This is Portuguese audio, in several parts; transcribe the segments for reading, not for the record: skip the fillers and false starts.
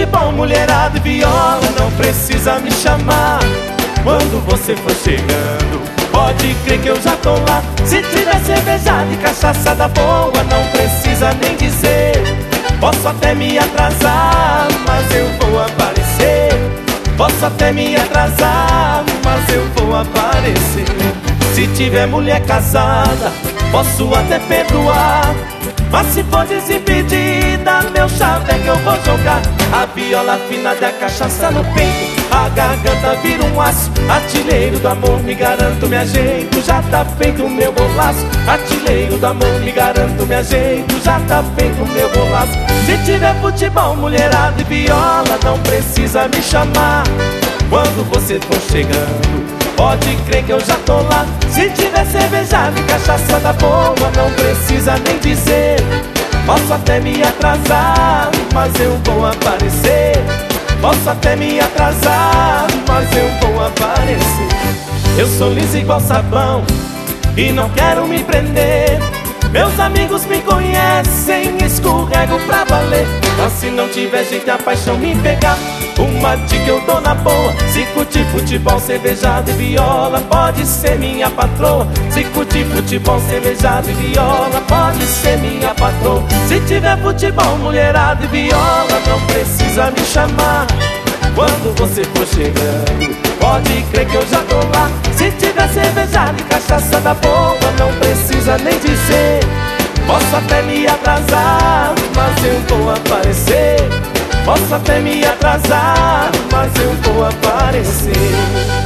futebol, mulherada e viola, não precisa me chamar. Quando você for chegando, pode crer que eu já tô lá. Se tiver cervejada e cachaça da boa, não precisa nem dizer. Posso até me atrasar, mas eu vou aparecer. Posso até me atrasar, mas eu vou aparecer. Se tiver mulher casada, posso até perdoar, mas se for desimpedida, meu chaveco eu vou jogar. A viola fina da cachaça no peito, a garganta vira um aço. Artilheiro do amor, me garanto, me ajeito, já tá feito o meu golaço. Artilheiro do amor, me garanto, me ajeito, já tá feito o meu golaço. Se tiver futebol, mulherada e viola, não precisa me chamar. Quando você for chegando, pode crer que eu já tô lá. Se tiver cervejada e cachaça da boa, não precisa nem dizer. Posso até me atrasar, mas eu vou aparecer. Posso até me atrasar, mas eu vou aparecer. Eu sou liso igual sabão e não quero me prender. Meus amigos me conhecem, escorrego pra valer. Mas se não tiver jeito a paixão me pegar, uma dica eu dou na boa: se curtir futebol, cervejada e viola, pode ser minha patroa. Se curtir futebol, cervejada e viola, pode ser minha patroa. Se tiver futebol, mulherada e viola, não precisa me chamar. Quando você for chegando, pode crer que eu já tô lá. Se tiver cervejada e cachaça da boa, não precisa nem dizer. Posso até me atrasar, mas eu vou aparecer. Posso até me atrasar, mas eu vou aparecer.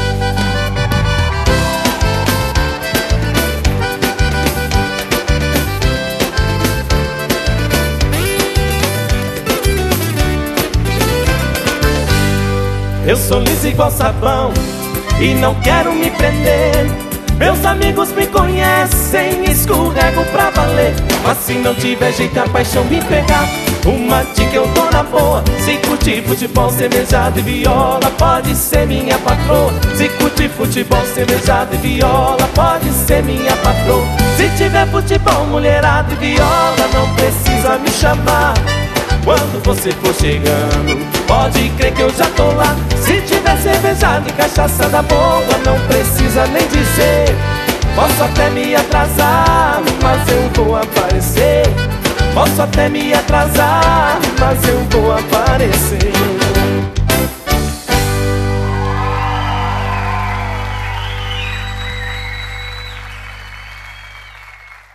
Eu sou liso igual sabão e não quero me prender. Meus amigos me conhecem, escorrego pra valer. Mas se não tiver jeito a paixão me pegar, uma dica eu dou na boa: se curtir futebol, cervejada e viola, pode ser minha patroa. Se curtir futebol, cervejada e viola, pode ser minha patroa. Se tiver futebol, mulherada e viola, não precisa me chamar. Quando você for chegando, pode crer que eu já tô lá. Se tiver cervejada e cachaça da boa, não precisa nem dizer. Posso até me atrasar, mas eu vou aparecer. Posso até me atrasar, mas eu vou aparecer.